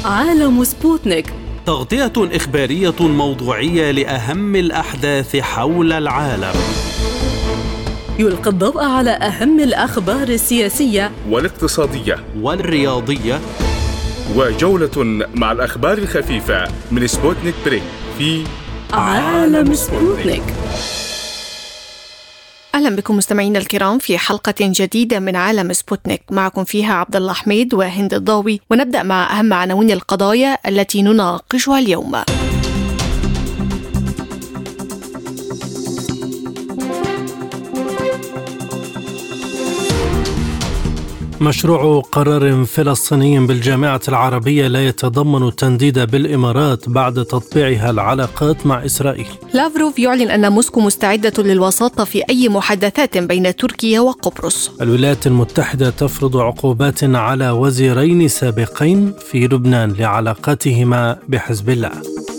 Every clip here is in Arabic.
عالم سبوتنيك، تغطية إخبارية موضوعية لأهم الأحداث حول العالم. يلقي الضوء على أهم الأخبار السياسية والاقتصادية والرياضية، وجولة مع الأخبار الخفيفة من سبوتنيك بريك في عالم سبوتنيك. أهلا بكم مستمعينا الكرام في حلقة جديدة من عالم سبوتنيك، معكم فيها عبد الله حميد وهند الضاوي، ونبدأ مع أهم عناوين القضايا التي نناقشها اليوم. مشروع قرار فلسطيني بالجامعة العربية لا يتضمن التنديد بالإمارات بعد تطبيعها العلاقات مع إسرائيل. لافروف يعلن أن موسكو مستعدة للوساطة في أي محادثات بين تركيا وقبرص. الولايات المتحدة تفرض عقوبات على وزيرين سابقين في لبنان لعلاقاتهما بحزب الله.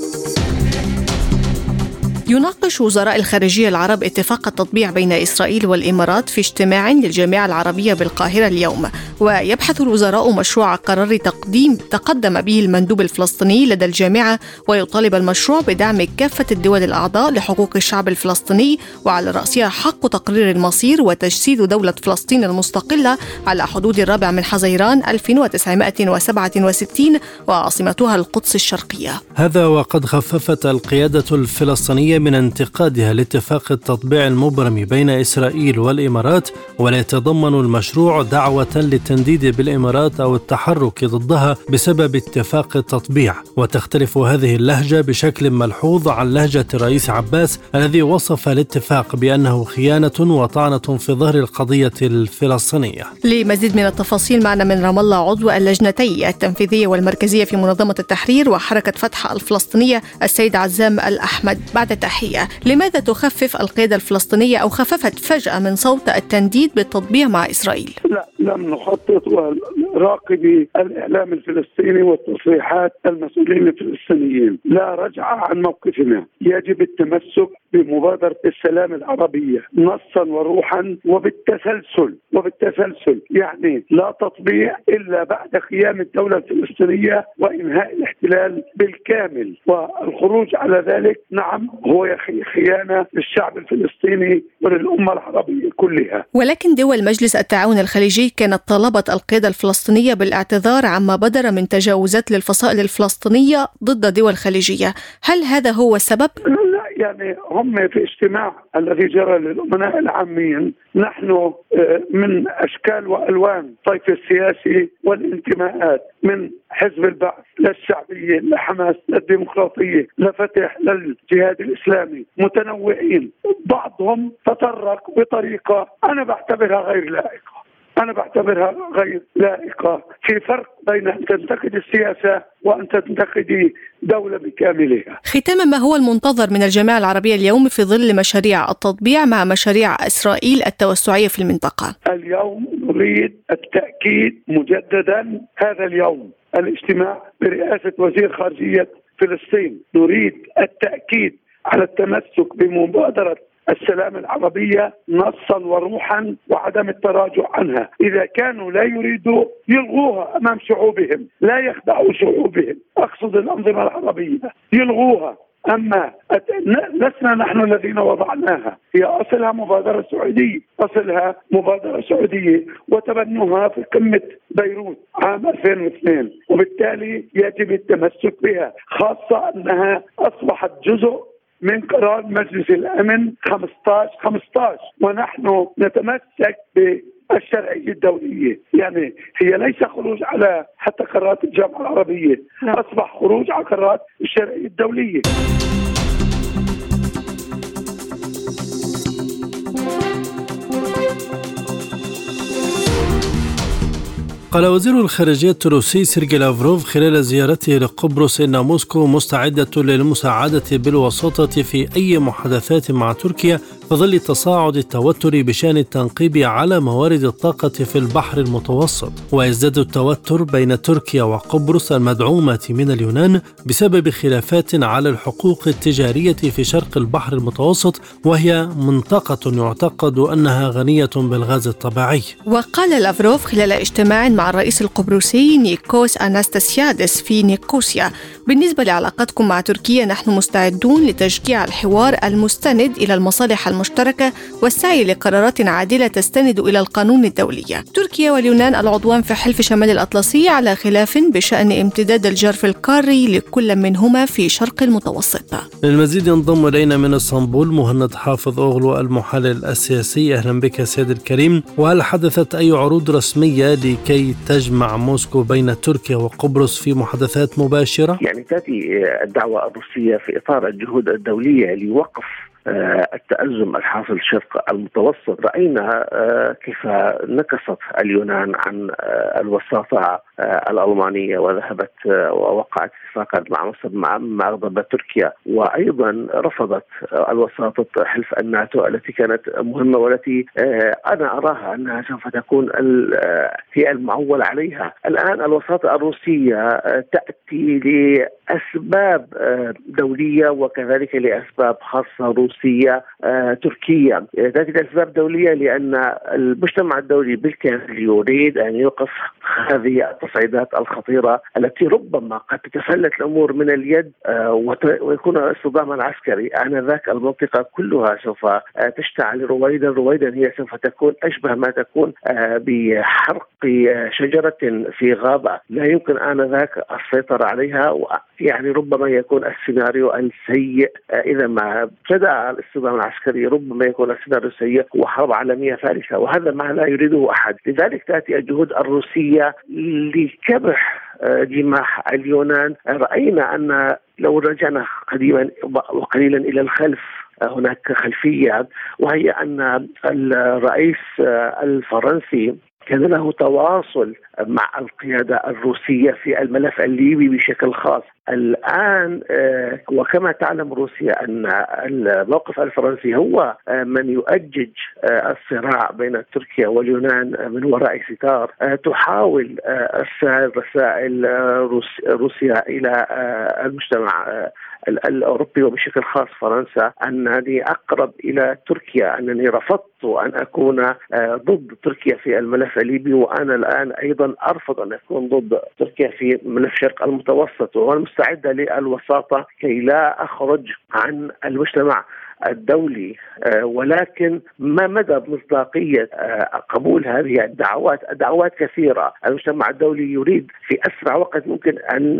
يناقش وزراء الخارجية العرب اتفاق التطبيع بين إسرائيل والإمارات في اجتماع للجامعة العربية بالقاهرة اليوم، ويبحث الوزراء مشروع قرار تقدم به المندوب الفلسطيني لدى الجامعة، ويطالب المشروع بدعم كافة الدول الأعضاء لحقوق الشعب الفلسطيني، وعلى رأسها حق تقرير المصير وتجسيد دولة فلسطين المستقلة على حدود 4 من حزيران 1967 وعاصمتها القدس الشرقية. هذا وقد خففت القيادة الفلسطينية من انتقادها لاتفاق التطبيع المبرم بين إسرائيل والإمارات، ولا يتضمن المشروع دعوة للتنديد بالإمارات أو التحرك ضدها بسبب اتفاق التطبيع. وتختلف هذه اللهجة بشكل ملحوظ عن لهجة الرئيس عباس الذي وصف الاتفاق بأنه خيانة وطعنة في ظهر القضية الفلسطينية. لمزيد من التفاصيل معنا من رام الله عضو اللجنتي التنفيذية والمركزية في منظمة التحرير وحركة فتح الفلسطينية السيد عزام الأحمد. بعد التحية، لماذا تخفف القيادة الفلسطينية أو خففت فجأة من صوت التنديد بالتطبيع مع إسرائيل؟ لا، لم نخطط وراقبي الإعلام الفلسطيني والتصريحات المسؤولين الفلسطينيين لا رجع عن موقفنا. يجب التمسك بمبادرة السلام العربية نصا وروحا وبالتسلسل، يعني لا تطبيع إلا بعد قيام الدولة الفلسطينية وإنهاء الاحتلال بالكامل، والخروج على ذلك نعم هو خيانة للشعب الفلسطيني وللأمة العربية كلها. ولكن دول مجلس التعاون الخليجي كانت طالبت القيادة الفلسطينية بالاعتذار عما بدر من تجاوزات للفصائل الفلسطينية ضد دول خليجية، هل هذا هو السبب؟ لا، يعني هم في اجتماع الذي جرى للأمناء العامين، نحن من أشكال وألوان الطيف السياسي والانتماءات، من حزب البعث للشعبية لحماس للديمقراطية لفتح للجهاد الإسلامي، متنوعين، بعضهم تطرق بطريقة أنا بعتبرها غير لائقة. في فرق بين أن تنتقد السياسة وأن تنتقد دولة بكاملها. ختاما، ما هو المنتظر من الجامعة العربية اليوم في ظل مشاريع التطبيع مع مشاريع إسرائيل التوسعية في المنطقة؟ اليوم نريد التأكيد مجددا، هذا اليوم الاجتماع برئاسة وزير خارجية فلسطين، نريد التأكيد على التمسك بمبادرة السلام العربية نصا وروحا وعدم التراجع عنها. إذا كانوا لا يريدوا يلغوها أمام شعوبهم، لا يخدعوا شعوبهم، أقصد الأنظمة العربية، يلغوها. أما لسنا نحن الذين وضعناها، هي أصلها مبادرة سعودية وتبنوها في قمة بيروت عام 2002، وبالتالي يجب التمسك بها، خاصة أنها أصبحت جزء من قرار مجلس الأمن 15 ونحن نتمسك بالشرعية الدولية. يعني هي ليس خروج على حتى قرارات الجامعة العربية، أصبح خروج على قرارات الشرعية الدولية. قال وزير الخارجية الروسي سيرجي لافروف خلال زيارته لقبرص إن موسكو مستعدة للمساعدة بالوساطة في أي محادثات مع تركيا في ظل تصاعد التوتر بشأن التنقيب على موارد الطاقة في البحر المتوسط، ويزداد التوتر بين تركيا وقبرص المدعومة من اليونان بسبب خلافات على الحقوق التجارية في شرق البحر المتوسط، وهي منطقة يعتقد أنها غنية بالغاز الطبيعي. وقال لافروف خلال اجتماع مع الرئيس القبرصي نيكوس أناستاسيادس في نيقوسيا: بالنسبة لعلاقتكم مع تركيا نحن مستعدون لتشجيع الحوار المستند إلى المصالح المشتركة والسعي لقرارات عادلة تستند إلى القانون الدولي. تركيا واليونان العضوان في حلف شمال الأطلسي على خلاف بشأن امتداد الجرف القاري لكل منهما في شرق المتوسط. للمزيد ينضم إلينا من اسطنبول مهند حافظ أغلو المحلل السياسي. أهلا بك سيد الكريم. وهل حدثت أي عروض رسمية لكي تجمع موسكو بين تركيا وقبرص في محادثات مباشرة؟ يعني تأتي الدعوة الروسية في إطار الجهود الدولية لوقف التأزم الحاصل شرق المتوسط. رأينا كيف نكست اليونان عن الوساطة الألمانية وذهبت ووقعت اتفاقا مع مصر مع أغضب تركيا، وأيضا رفضت الوساطة حلف الناتو التي كانت مهمة والتي أنا أراها أنها سوف تكون هي المعول عليها. الآن الوساطة الروسية تأتي لأسباب دولية وكذلك لأسباب خاصة روسية تركية. تأتي لأسباب دولية لأن المجتمع الدولي بالكامل يريد أن يوقف هذه التصعيدات الخطيرة التي ربما قد تتفلت الأمور من اليد ويكون الاصطدام العسكري. آنذاك المنطقة كلها سوف تشتعل رويدا هي سوف تكون أشبه ما تكون بحرق شجرة في غابة، لا يمكن آنذاك السيطرة عليها. يعني ربما يكون السيناريو السيء إذا ما ابتدأ الاصطدام العسكري، ربما يكون السيناريو السيء وحرب عالمية ثالثة، وهذا ما لا يريده أحد. لذلك تأتي الجهود الروسية لكبح جماح اليونان. رأينا أن لو رجعنا قديما وقليلا إلى الخلف هناك خلفية، وهي أن الرئيس الفرنسي كان له تواصل مع القيادة الروسية في الملف الليبي بشكل خاص. الآن وكما تعلم روسيا أن الموقف الفرنسي هو من يؤجج الصراع بين تركيا واليونان من وراء ستار. تحاول إرسال رسائل روسيا إلى المجتمع الأوروبي وبشكل خاص فرنسا أنني أقرب إلى تركيا، أنني رفضت أن أكون ضد تركيا في الملف الليبي، وأنا الآن أيضا أرفض أن أكون ضد تركيا في ملف شرق المتوسط، وأنا مستعدة للوساطة كي لا أخرج عن المجتمع الدولي. ولكن ما مدى مصداقية قبول هذه الدعوات كثيرة. المجتمع الدولي يريد في أسرع وقت ممكن أن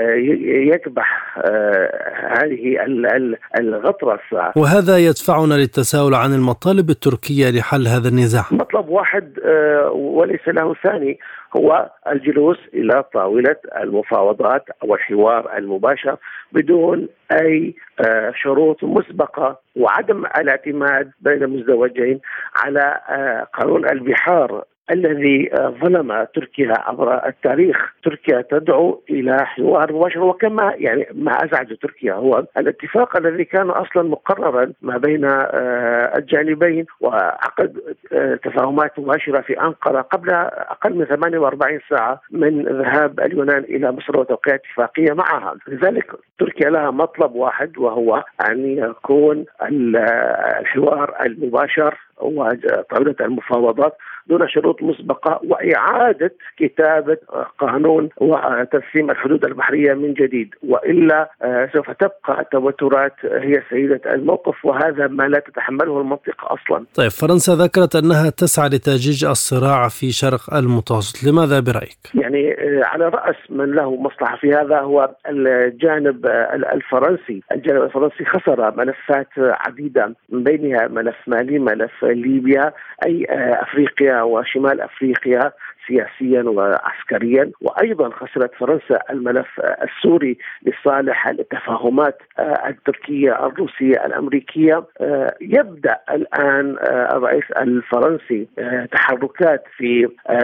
يكبح هذه الغطرسة، وهذا يدفعنا للتساؤل عن المطالب التركية لحل هذا النزاع. مطلب واحد وليس له ثاني، هو الجلوس إلى طاولة المفاوضات أو الحوار المباشر بدون أي شروط مسبقة، وعدم الاعتماد بين المزدوجين على قانون البحار الذي ظلم تركيا عبر التاريخ. تركيا تدعو إلى حوار مباشر، وكما يعني ما أزعج تركيا هو الاتفاق الذي كان أصلا مقررا ما بين الجانبين وعقد تفاهمات مباشرة في أنقرة قبل أقل من 48 ساعة من ذهاب اليونان إلى مصر وتوقيع اتفاقية معها. لذلك تركيا لها مطلب واحد، وهو أن يكون الحوار المباشر وطاولة المفاوضات دون شروط مسبقة، وإعادة كتابة قانون وترسيم الحدود البحرية من جديد، وإلا سوف تبقى التوترات هي سيدة الموقف، وهذا ما لا تتحمله المنطقة أصلا. طيب، فرنسا ذكرت أنها تسعى لتأجيج الصراع في شرق المتوسط، لماذا برأيك؟ يعني على رأس من له مصلحة في هذا هو الجانب الفرنسي. الجانب الفرنسي خسر ملفات عديدة، من بينها ملف مالي، ملف ليبيا، أي أفريقيا وشمال أفريقيا سياسيا وعسكريا. وأيضا خسرت فرنسا الملف السوري لصالح التفاهمات التركية الروسية الأمريكية. يبدأ الآن الرئيس الفرنسي تحركات في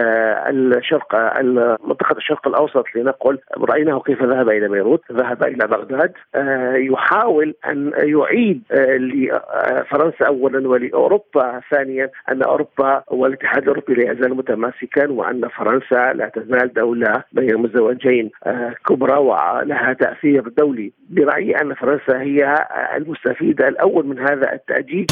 منطقة الشرق الأوسط، لنقل رأيناه كيف ذهب إلى بيروت، ذهب إلى بغداد، يحاول أن يعيد لفرنسا أولا ولأوروبا ثانيا أن أوروبا والاتحاد الأوروبي لا يزال متماسكا، وأن فرنسا لا تزال دولة بين مزدوجين كبرى ولها تأثير دولي. برأيي أن فرنسا هي المستفيدة الأول من هذا التأجيل.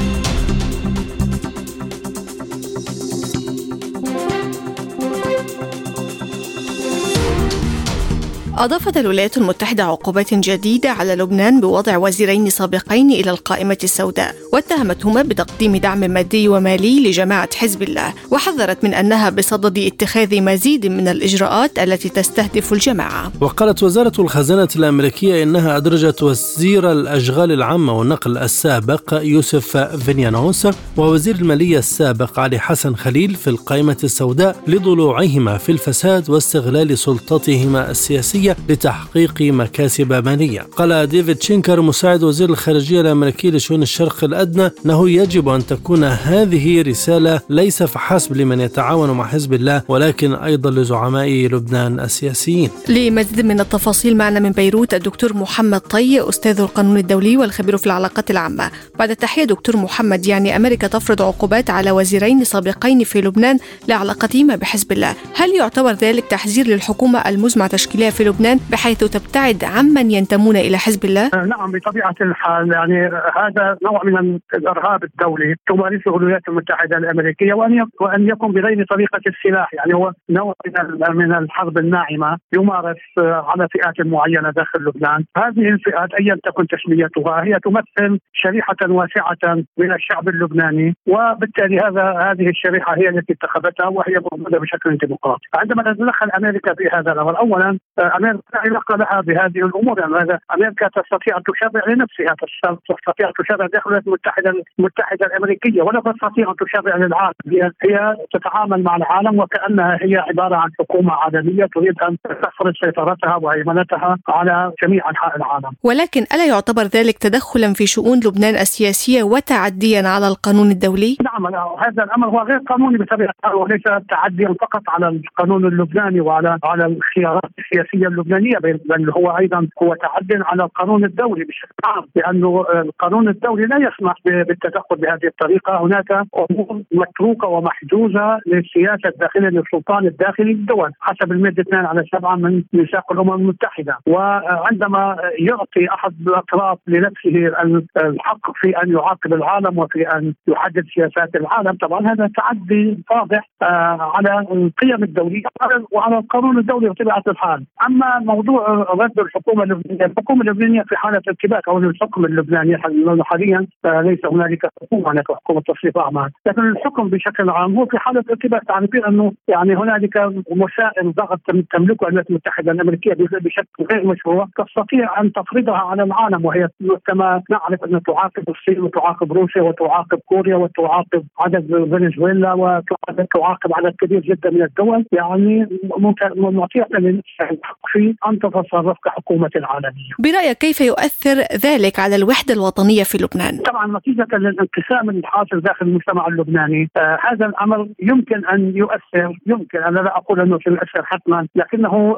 أضافت الولايات المتحدة عقوبات جديدة على لبنان بوضع وزيرين سابقين إلى القائمة السوداء، واتهمتهما بتقديم دعم مادي ومالي لجماعة حزب الله، وحذرت من أنها بصدد اتخاذ مزيد من الإجراءات التي تستهدف الجماعة. وقالت وزارة الخزانة الأمريكية إنها أدرجت وزير الأشغال العامة والنقل السابق يوسف فينيانوس ووزير المالية السابق علي حسن خليل في القائمة السوداء لضلوعهما في الفساد واستغلال سلطتهما السياسية لتحقيق مكاسب مالية. قال ديفيد شينكر مساعد وزير الخارجية الأمريكي لشؤون الشرق الأدنى أنه يجب أن تكون هذه رسالة ليس فحسب لمن يتعاون مع حزب الله ولكن أيضا لزعماء لبنان السياسيين. لمزيد من التفاصيل معنا من بيروت الدكتور محمد طي، أستاذ القانون الدولي والخبير في العلاقات العامة. بعد التحية دكتور محمد، يعني أمريكا تفرض عقوبات على وزيرين سابقين في لبنان لعلاقتهما بحزب الله، هل يعتبر ذلك تحذير للحكومة المزمع تشكيلها في لبنان بحيث تبتعد عمن ينتمون إلى حزب الله؟ نعم بطبيعة الحال، يعني هذا نوع من الإرهاب الدولي تمارسه الولايات المتحدة الأمريكية، وأن يكون بغير طريقة السلاح، يعني هو نوع من الحرب الناعمة يمارس على فئات معينة داخل لبنان. هذه الفئات أيا تكن تسميتها هي تمثل شريحة واسعة من الشعب اللبناني، وبالتالي هذه الشريحة هي التي انتخبتها وهي موجودة بشكل ديمقراطي. عندما تتدخل أمريكا في هذا الأمر، أولا أمريكا لا علاقة لها بهذه الأمور، يعني أمريكا تستطيع أن تشرع لنفسها، تستطيع أن تشرع داخل الولايات المتحدة الأمريكية، ولا تستطيع أن تشرع للعالم. هي تتعامل مع العالم وكأنها هي عبارة عن حكومة عالمية تريد أن تفرض سيطرتها وهيمنتها على جميع أنحاء العالم. ولكن ألا يعتبر ذلك تدخلا في شؤون لبنان السياسية وتعديا على القانون الدولي؟ نعم، هذا الأمر هو غير قانوني بطبيعة الحال، وليس تعديا فقط على القانون اللبناني وعلى الخيارات السياسية اللبنانية، بل هو أيضا هو تعدي على القانون الدولي بشكل عام، لأنه القانون الدولي لا يسمح بالتدخل بهذه الطريقة. هناك أمور متروكة ومحجوزة للسياسة الداخلية للسلطان الداخلي للدول حسب المادة 2/7 من ميثاق الأمم المتحدة. وعندما يعطي أحد الأطراف لنفسه الحق في أن يعاقب العالم وفي أن يحدد سياسات العالم، طبعا هذا تعدي واضح على القيم الدولية وعلى القانون الدولي بطبيعة الحال. أما موضوع رد الحكومة اللبنانية في حالة ارتباك أو الحكم اللبناني حاليا ليس هنالك حكومة، هناك حكومة تصريف أعمال، لكن الحكم بشكل عام هو في حالة ارتباك. تعرفين أنه يعني هنالك وسائل ضغط تملكها الولايات المتحدة الأمريكية بشكل غير مشروع تستطيع أن تفرضها على العالم، وهي كما نعرف أن تعاقب الصين وتعاقب روسيا وتعاقب كوريا وتعاقب عدد فنزويلا وتعاقب عدد كبير جدا من الدول، يعني معطية الحق في أن تتصرف كحكومة العالمية. برأيك كيف يؤثر ذلك على الوحدة الوطنية في لبنان؟ طبعا نتيجة للانقسام الحاصل داخل المجتمع اللبناني هذا الأمر يمكن أن يؤثر، أنا لا أقول أنه سيؤثر حتما، لكنه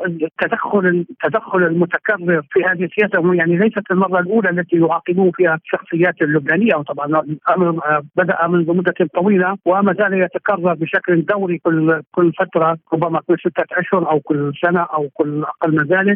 التدخل المتكرر في هذه السياسة يعني ليست المرة الأولى التي يعاقبون فيها الشخصيات اللبنانية، وطبعا الأمر بدأ منذ مدة طويلة وما زال يتكرر بشكل دوري كل فترة، ربما كل 6 أشهر أو كل سنة أو كل أقل من ذلك.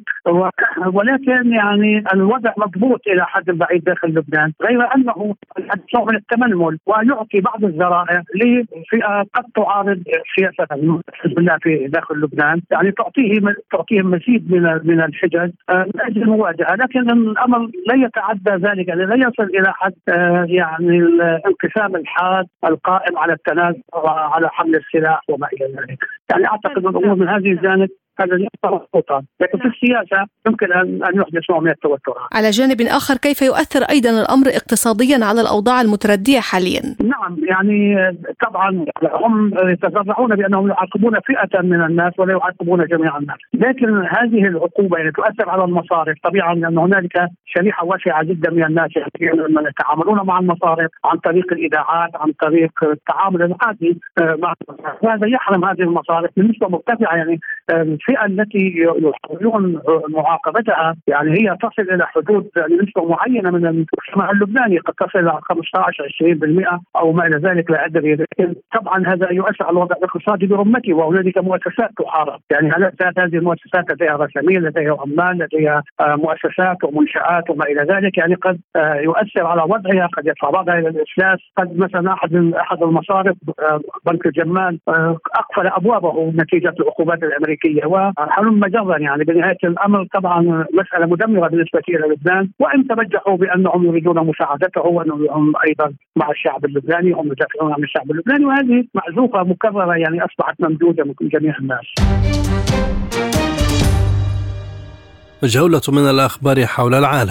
ولكن يعني الوضع مضبوط إلى حد بعيد داخل لبنان، غير أنه نوع من التململ ويعطي بعض الذرائع لفئة قد تعارض سياسة حزب الله في داخل لبنان، يعني تعطيهم مزيد من الحجج من أجل المواجهة، لكن الأمر لا يتعدى ذلك، يعني لا يصل إلى حد يعني الانقسام الحاد القائم على التنازع وعلى حمل السلاح وما إلى ذلك. يعني أعتقد الأمور من هذه الجانب هذا ليس مضبوطا، لكن في السياسة يمكن أن يحدث نوع من التوترات. على جانب آخر، كيف يؤثر أيضا الأمر اقتصاديا على الأوضاع المتردية حاليا؟ نعم، يعني طبعا هم يتذرعون بأنهم يعاقبون فئة من الناس ولا يعاقبون جميع الناس، لكن هذه العقوبة يعني تؤثر على المصارف طبعا، لأن هنالك شريحة واسعة جدا من الناس يتعاملون مع المصارف عن طريق الإيداعات، عن طريق التعامل العادي مع المصارف، وهذا يحرم هذه المصارف بنسبة مرتفعة. يعني الفئة التي يحاولون معاقبتها يعني هي تصل إلى حدود نسبة معينة من المجتمع اللبناني، قد تصل إلى 15-20% أو ما إلى ذلك لا أدري، لكن طبعا هذا يؤثر على الوضع الاقتصادي برمته، وهنالك مؤسسات تحارب. يعني هذه المؤسسات لديها رسامين، لديها عمال، لديها مؤسسات ومنشآت وما إلى ذلك، يعني قد يؤثر على وضعها، قد يدفع بعضها إلى الإفلاس. قد مثلا أحد المصارف بنك الجمال أقفل أبوابه نتيجة العقوبات الأمريكية، وحلم مجرا. يعني بنهاية الأمر طبعا مسألة مدمرة بالنسبة إلى لبنان، وإن تبجحوا بأنهم يريدون مساعدته وأنهم أيضا مع الشعب اللبناني، هم يدافعون عن الشعب اللبناني، وهذه معزوفة مكررة يعني أصبحت ممدودة من جميع الناس. جولة من الأخبار حول العالم.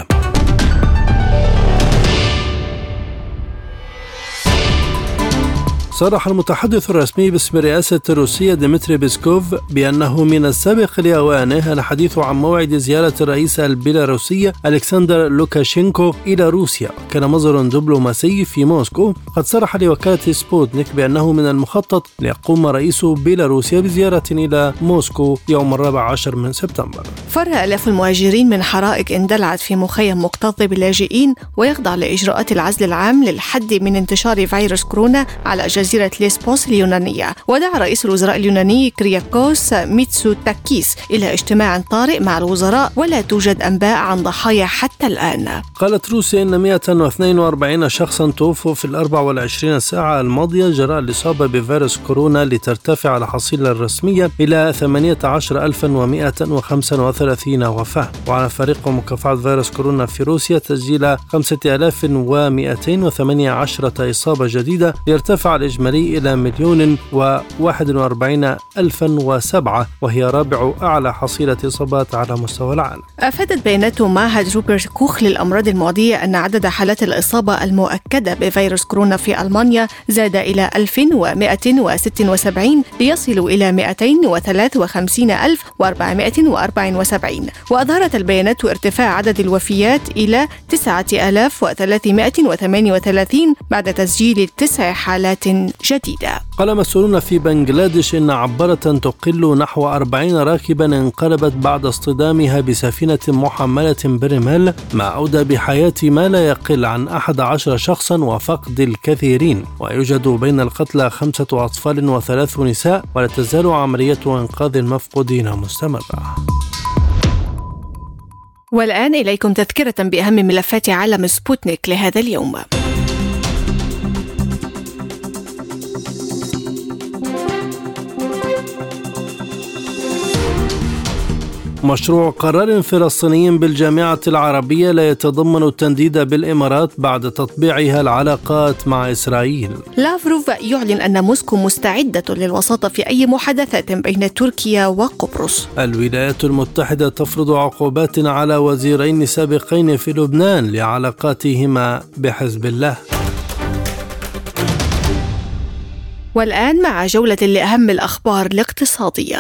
صرح المتحدث الرسمي باسم الرئاسة الروسية ديمتري بيسكوف بأنه من السابق لأوانه الحديث عن موعد زيارة الرئيس البيلاروسي ألكسندر لوكاشينكو إلى روسيا. كان مصدر دبلوماسي في موسكو قد صرح لوكالة سبوتنيك بأنه من المخطط ليقوم رئيس بيلاروسيا بزيارة إلى موسكو يوم 14 من سبتمبر. فر آلاف المهاجرين من حرائق اندلعت في مخيم مكتظ باللاجئين ويخضع لإجراءات العزل العام للحد من انتشار فيروس كورونا على جزيرة ليسبوس اليونانية. ودعا رئيس الوزراء اليوناني كرياكوس ميتسوتاكيس إلى اجتماع طارئ مع الوزراء، ولا توجد أنباء عن ضحايا حتى الآن. قالت روسيا إن 142 شخصا توفوا في 24 ساعة الماضية جراء الإصابة بفيروس كورونا، لترتفع الحصيلة الرسمية إلى 18,135 وفاة. وعلى فريق مكافحة فيروس كورونا في روسيا تسجيل 5218 إصابة جديدة، ليرتفع الإجمالي إلى 1,041,007، وهي رابع أعلى حصيلة إصابات على مستوى العالم. أفادت بيانات معهد روبرت كوخ للأمراض المعدية أن عدد حالات الإصابة المؤكدة بفيروس كورونا في ألمانيا زاد إلى 1176 ليصلوا إلى 253,474. وأظهرت البيانات ارتفاع عدد الوفيات إلى 9,338 بعد تسجيل 9 حالات جديدة. قال مسؤولون في بنغلاديش إن عبارة تقل نحو 40 راكبا انقلبت بعد اصطدامها بسفينة محملة برمال، ما أودى بحياة ما لا يقل عن 11 شخصا وفقد الكثيرين. ويوجد بين القتلى 5 أطفال و3 نساء، ولا تزال عملية إنقاذ المفقودين مستمرة. والآن إليكم تذكرة بأهم ملفات عالم سبوتنيك لهذا اليوم. مشروع قرار فلسطيني بالجامعة العربية لا يتضمن التنديد بالإمارات بعد تطبيعها العلاقات مع إسرائيل. لافروف يعلن أن موسكو مستعدة للوساطة في أي محادثات بين تركيا وقبرص. الولايات المتحدة تفرض عقوبات على وزيرين سابقين في لبنان لعلاقاتهما بحزب الله. والآن مع جولة لأهم الأخبار الاقتصادية.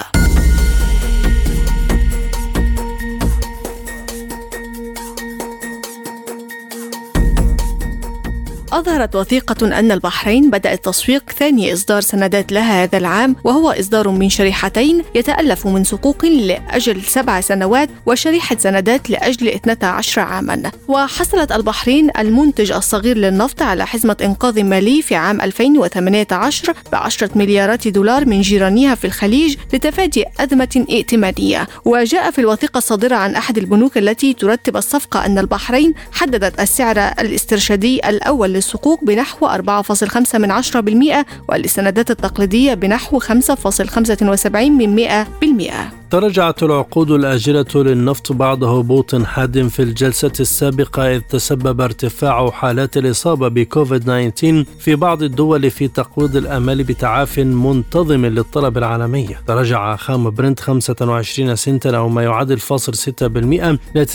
أظهرت وثيقة أن البحرين بدأت تسويق ثاني إصدار سندات لها هذا العام، وهو إصدار من شريحتين يتألف من صكوك لأجل 7 سنوات وشريحة سندات لأجل 12 عاما. وحصلت البحرين المنتج الصغير للنفط على حزمة إنقاذ مالي في عام 2018 ب10 مليارات دولار من جيرانها في الخليج لتفادي أزمة ائتمانية. وجاء في الوثيقة الصادرة عن أحد البنوك التي ترتب الصفقة أن البحرين حددت السعر الاسترشادي الأول للصكوك بنحو 4.5% وللسندات التقليدية بنحو 5.75%. تراجعت العقود الآجلة للنفط بعد هبوط حاد في الجلسة السابقة، إذ تسبب ارتفاع حالات الإصابة بكوفيد-19 في بعض الدول في تقويض الآمال بتعاف منتظم للطلب العالمي. تراجع خام برنت 25 سنتا أو ما يعادل 0.6% إلى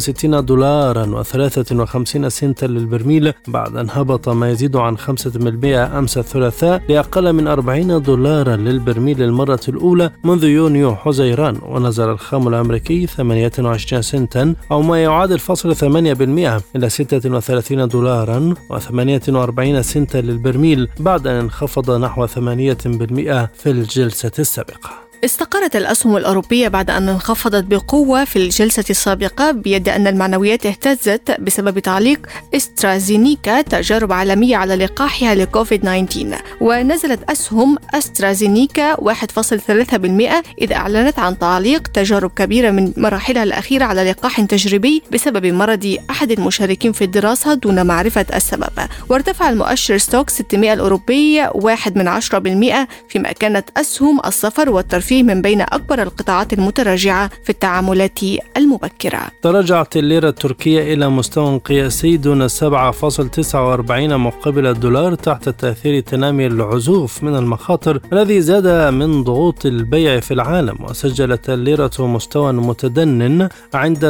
$29.53 سنتا للبرميل، بعد أن هبط ما يزيد عن 5% أمس الثلاثاء لأقل من $40 للبرميل للمرة الأولى منذ يونيو حزيران. ونزل الخام الأمريكي 28 سنتا أو ما يعادل 0.8% إلى $36.48 سنتا للبرميل، بعد أن انخفض نحو 8% في الجلسة السابقة. استقرت الأسهم الأوروبية بعد أن انخفضت بقوة في الجلسة السابقة، بيد أن المعنويات اهتزت بسبب تعليق أسترازينيكا تجارب عالمية على لقاحها لكوفيد-19. ونزلت أسهم أسترازينيكا 1.3% إذ أعلنت عن تعليق تجارب كبيرة من مراحلها الأخيرة على لقاح تجريبي بسبب مرض أحد المشاركين في الدراسة دون معرفة السبب. وارتفع المؤشر ستوك 600 الأوروبي 0.1%، فيما كانت أسهم السفر والترفيه من بين أكبر القطاعات المتراجعة في التعاملات المبكرة. تراجعت الليرة التركية إلى مستوى قياسي دون 7.49 مقابل الدولار تحت تأثير تنامي العزوف من المخاطر الذي زاد من ضغوط البيع في العالم. وسجلت الليرة مستوى متدنٍ عند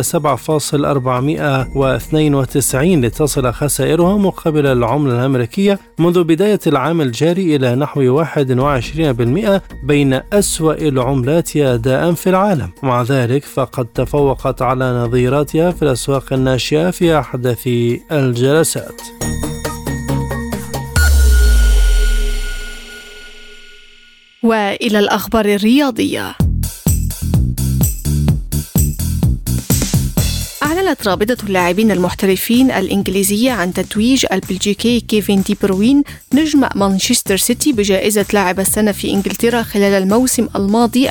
7.492 لتصل خسائرها مقابل العملة الأمريكية منذ بداية العام الجاري إلى نحو 21% بين أسوأ العملات أداء في العالم. ومع ذلك فقد تفوقت على نظيراتها في الأسواق الناشئة في أحدث الجلسات. وإلى الأخبار الرياضية. أعلنت رابطة اللاعبين المحترفين الإنجليزية عن تتويج البلجيكي كيفن دي بروين نجم مانشستر سيتي بجائزة لاعب السنة في إنجلترا خلال الموسم الماضي 2019-2020.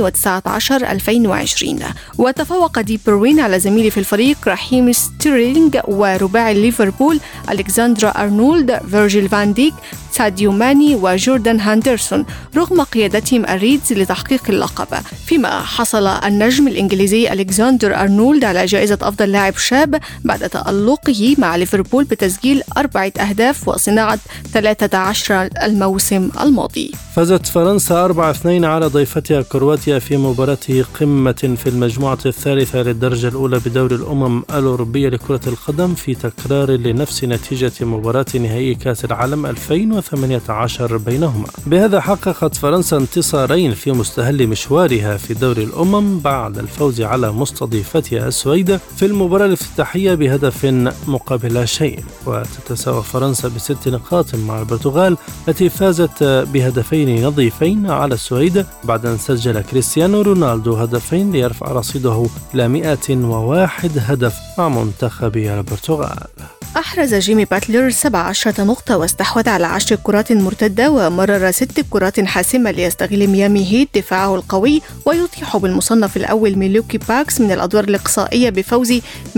وتفوق دي بروين على زميله في الفريق رحيم ستيرلينغ ورباعي ليفربول ألكساندرا أرنولد، فيرجيل فان ديك، ساديو ماني وجوردان هاندرسون رغم قيادتهم الريدز لتحقيق اللقب. فيما حصل النجم الإنجليزي ألكساندر أرنولد على جائزة أفضل لاعب شاب بعد تألقه مع ليفربول بتسجيل 4 أهداف وصناعة 13 الموسم الماضي. فازت فرنسا 4-2 على ضيفتها كرواتيا في مباراة قمة في المجموعة الثالثة للدرجة الأولى بدوري الأمم الأوروبية لكرة القدم، في تكرار لنفس نتيجة مباراة نهائي كأس العالم 2018 بينهما. بهذا حققت فرنسا انتصارين في مستهل مشوارها في دوري الأمم بعد الفوز على مستضيفتها السويد في المباراة الافتتاحية بهدف مقابل شيء. وتتساوى فرنسا ب6 نقاط مع البرتغال التي فازت بهدفين نظيفين على السويد بعد أن سجل كريستيانو رونالدو هدفين ليرفع رصيده إلى 101 هدف مع منتخب البرتغال. أحرز جيمي باتلر 17 نقطة واستحوذ على 10 كرات مرتدة ومرر 6 كرات حاسمة ليستغل ميامي هيت دفاعه القوي ويطيح بالمصنف الأول ميلوكي باكس من الأدوار الإقصائية بفوز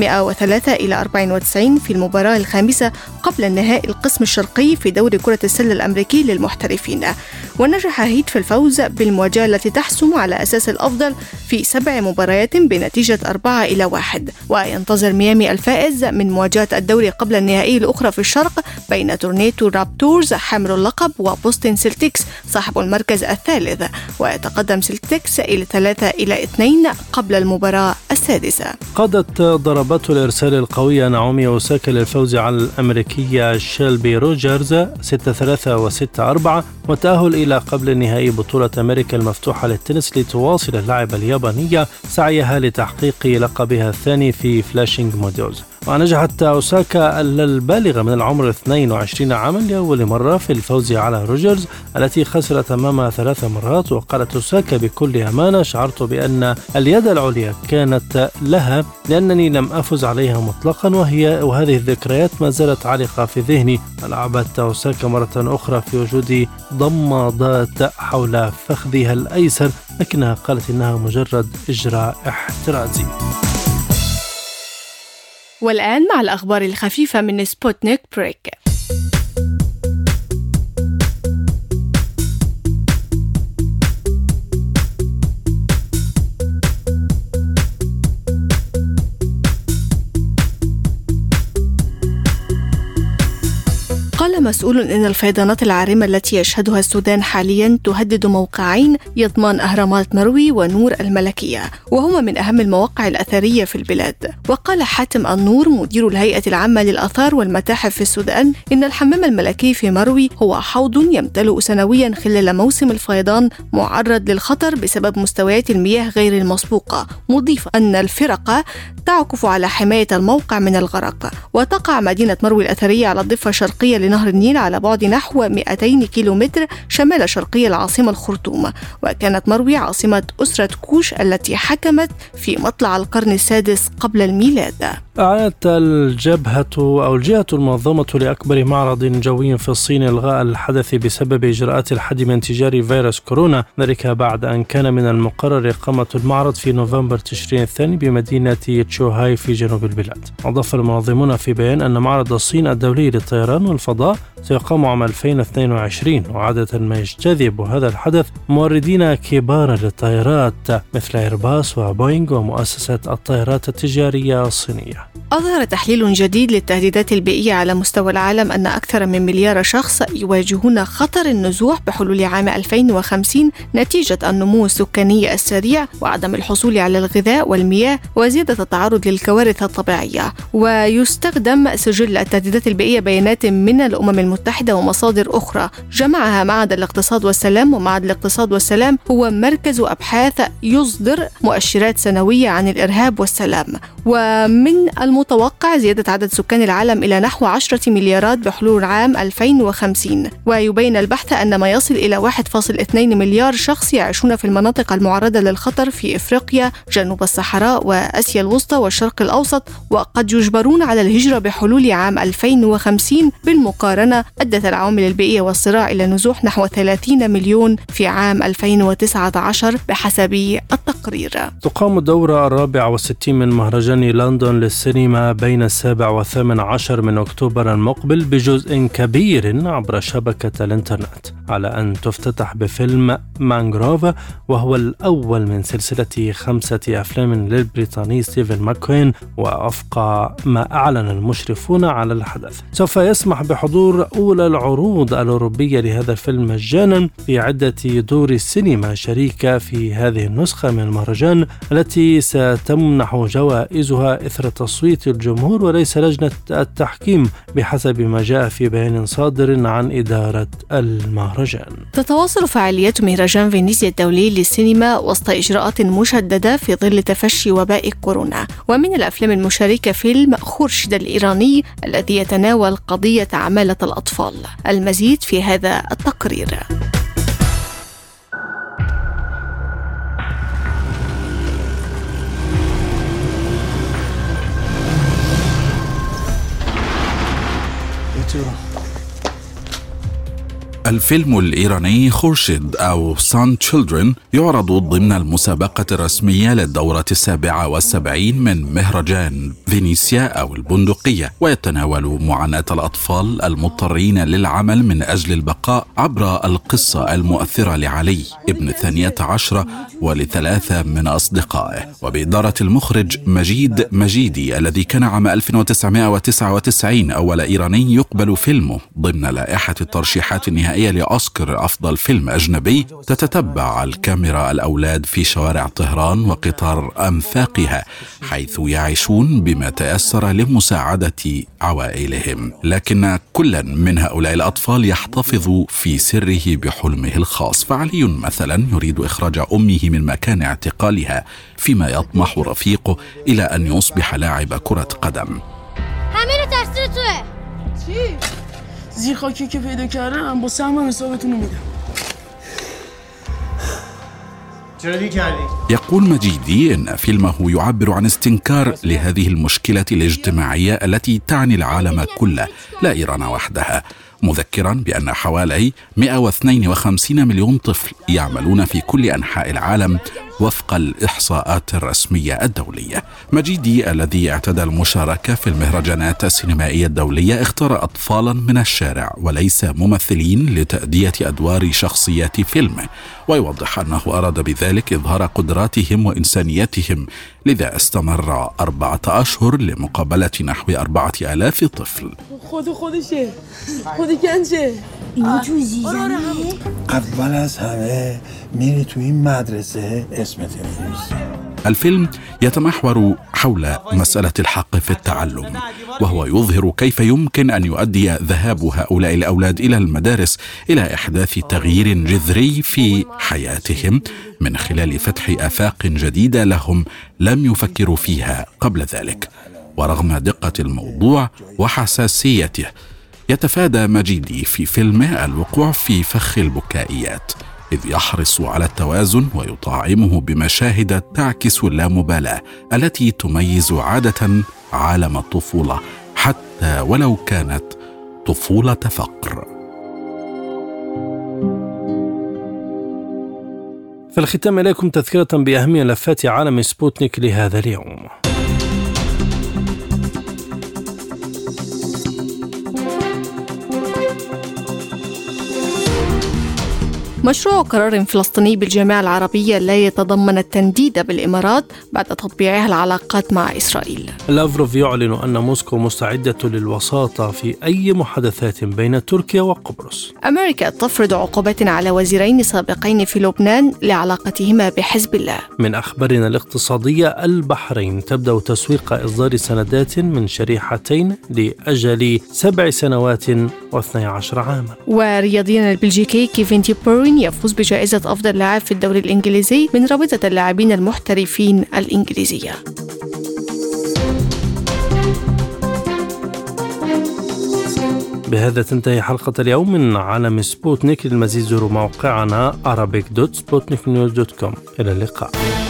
103-94 في المباراة الخامسة قبل النهائي القسم الشرقي في دوري كرة السلة الأمريكي للمحترفين. ونجح هيت في الفوز بالمواجهة التي تحسم على أساس الأفضل في 7 مباريات بنتيجة 4-1. وينتظر ميامي الفائز من مواجهة الدوري قبل النهائي الأخرى في الشرق بين تورنيتو رابتورز حامل اللقب وبوستن سيلتيكس صاحب المركز الثالث. ويتقدم سيلتيكس إلى 3-2 قبل المباراة السادسة. قادت ضربات الإرسال القوية نعومي أوساكا للفوز على الأمريكية شيلبي روجرز 6-3 و6-4 والتأهل إلى قبل النهائي بطولة أمريكا المفتوحة للتنس، لتواصل اللاعبة اليابانية سعيها لتحقيق لقبها الثاني في فلاشينج موديوز. ونجحت أوساكا البالغة من العمر 22 عاما لأول مرة في الفوز على روجرز التي خسرت أمامها 3 مرات. وقالت أوساكا بكل أمانة: شعرت بأن اليد العليا كانت لها لأنني لم أفز عليها مطلقا، وهذه الذكريات ما زالت عالقة في ذهني. لعبت أوساكا مرة أخرى في وجود ضمادات حول فخذها الأيسر، لكنها قالت إنها مجرد إجراء احترازي. والآن مع الأخبار الخفيفة من سبوتنيك بريك. مسؤول أن الفيضانات العارمة التي يشهدها السودان حاليا تهدد موقعين يضمان أهرامات مروي ونور الملكية، وهما من أهم المواقع الأثرية في البلاد. وقال حاتم النور مدير الهيئة العامة للآثار والمتاحف في السودان إن الحمام الملكي في مروي هو حوض يمتلئ سنويا خلال موسم الفيضان معرض للخطر بسبب مستويات المياه غير المسبوقة، مضيفا أن الفرقة تعكف على حماية الموقع من الغرق. وتقع مدينة مروي الأثرية على الضفة الشرقية لنهر النيل على بعد نحو 200 كيلومتر شمال شرقي العاصمة الخرطوم، وكانت مروي عاصمة أسرة كوش التي حكمت في مطلع القرن السادس قبل الميلاد. أعلنت الجهة المنظمة لأكبر معرض جوي في الصين إلغاء الحدث بسبب إجراءات الحد من انتشار فيروس كورونا، ذلك بعد أن كان من المقرر إقامة المعرض في نوفمبر تشرين الثاني بمدينة تشوهاي في جنوب البلاد. أضاف المنظمون في بيان أن معرض الصين الدولي للطيران والفضاء سيقام عام 2022، وعادة ما يجتذب هذا الحدث موردين كبارا للطائرات مثل إيرباص وبوينغ ومؤسسة الطائرات التجارية الصينية. أظهر تحليل جديد للتهديدات البيئية على مستوى العالم أن أكثر من مليار شخص يواجهون خطر النزوح بحلول عام 2050 نتيجة النمو السكاني السريع وعدم الحصول على الغذاء والمياه وزيادة التعرض للكوارث الطبيعية. ويستخدم سجل التهديدات البيئية بيانات من الأمم المتحدة ومصادر أخرى جمعها معهد الاقتصاد والسلام، ومعهد الاقتصاد والسلام هو مركز أبحاث يصدر مؤشرات سنوية عن الإرهاب والسلام. ومن المتوقع زيادة عدد سكان العالم إلى نحو 10 مليارات بحلول عام 2050. ويبين البحث أن ما يصل إلى 1.2 مليار شخص يعيشون في المناطق المعرضة للخطر في إفريقيا، جنوب الصحراء وآسيا الوسطى والشرق الأوسط، وقد يجبرون على الهجرة بحلول عام 2050. بالمقارنة أدت العوامل البيئية والصراع إلى نزوح نحو 30 مليون في عام 2019 بحسب التقرير. تقام الدورة 64 من مهرجان لندن للسينما بين 7 و18 من أكتوبر المقبل بجزء كبير عبر شبكة الإنترنت، على أن تفتتح بفيلم مانغروف، وهو الأول من سلسلة 5 أفلام للبريطاني ستيفن ماكوين. ووفق ما أعلن المشرفون على الحدث سوف يسمح بحضور أولى العروض الأوروبية لهذا الفيلم مجانا في عدة دور السينما شريكة في هذه النسخة من المهرجان، التي ستمنح جوائزها إثر تصويت الجمهور وليس لجنة التحكيم بحسب ما جاء في بيان صادر عن إدارة المهرجان. تتواصل فعاليات مهرجان فينيسيا الدولي للسينما وسط إجراءات مشددة في ظل تفشي وباء كورونا. ومن الأفلام المشاركة فيلم خورشيد الإيراني الذي يتناول قضية عمالة الأطفال. المزيد في هذا التقرير. الفيلم الإيراني خورشيد أو Son Children يعرض ضمن المسابقة الرسمية للدورة 77 من مهرجان فينيسيا أو البندقية، ويتناول معاناة الأطفال المضطرين للعمل من أجل البقاء عبر القصة المؤثرة لعلي ابن 12 ولثلاثة من أصدقائه، وبإدارة المخرج مجيد مجيدي الذي كان عام 1999 أول إيراني يقبل فيلمه ضمن لائحة الترشيحات النهائية لأوسكار أفضل فيلم أجنبي. تتتبع الكاميرا الأولاد في شوارع طهران وقطار أنفاقها حيث يعيشون بما تيسر لمساعدة عوائلهم، لكن كل من هؤلاء الأطفال يحتفظ في سره بحلمه الخاص. فعلي مثلا يريد إخراج أمه من مكان اعتقالها، فيما يطمح رفيقه إلى أن يصبح لاعب كرة قدم. زیر خاکی که پیدا کردم با سهم حسابتون رو میدم. يقول مجيدي إن فيلمه يعبر عن استنكار لهذه المشكلة الاجتماعية التي تعني العالم كله لا إيران وحدها، مذكرا بأن حوالي 152 مليون طفل يعملون في كل أنحاء العالم وفق الإحصاءات الرسمية الدولية. مجيدي الذي اعتاد المشاركة في المهرجانات السينمائية الدولية اختار أطفالا من الشارع وليس ممثلين لتأدية أدوار شخصيات فيلمه، ويوضح أنه أراد بذلك إظهار قدراتهم وإنسانيتهم، لذا استمر 4 أشهر لمقابلة نحو 4000 طفل. خودشه بودی کنچه اینو جوزیزنه اول از همه میری تو این مدرسه اسمت می‌نویسی. الفيلم يتمحور حول مسألة الحق في التعلم، وهو يظهر كيف يمكن أن يؤدي ذهاب هؤلاء الأولاد إلى المدارس إلى إحداث تغيير جذري في حياتهم من خلال فتح آفاق جديدة لهم لم يفكروا فيها قبل ذلك. ورغم دقة الموضوع وحساسيته، يتفادى مجيدي في فيلمه الوقوع في فخ البكائيات، إذ يحرص على التوازن ويطعمه بمشاهد تعكس اللامبالاة التي تميز عادة عالم الطفولة، حتى ولو كانت طفولة فقر. في الختام إليكم تذكرة بأهم ملفات عالم سبوتنيك لهذا اليوم. مشروع قرار فلسطيني بالجامعة العربية لا يتضمن التنديد بالإمارات بعد تطبيعها العلاقات مع إسرائيل. لافروف يعلن أن موسكو مستعدة للوساطة في أي محادثات بين تركيا وقبرص. أمريكا تفرض عقوبات على وزيرين سابقين في لبنان لعلاقتهما بحزب الله. من أخبارنا الاقتصادية، البحرين تبدأ تسويق إصدار سندات من شريحتين لأجل 7 سنوات و12 عاما. ورياضيا البلجيكي كيفن دي بروين يفوز بجائزة أفضل لاعب في الدوري الإنجليزي من رابطة اللاعبين المحترفين الإنجليزية. بهذا تنتهي حلقة اليوم من عالم سبوتنيك. للمزيد زوروا موقعنا arabic.sputniknews.com. إلى اللقاء.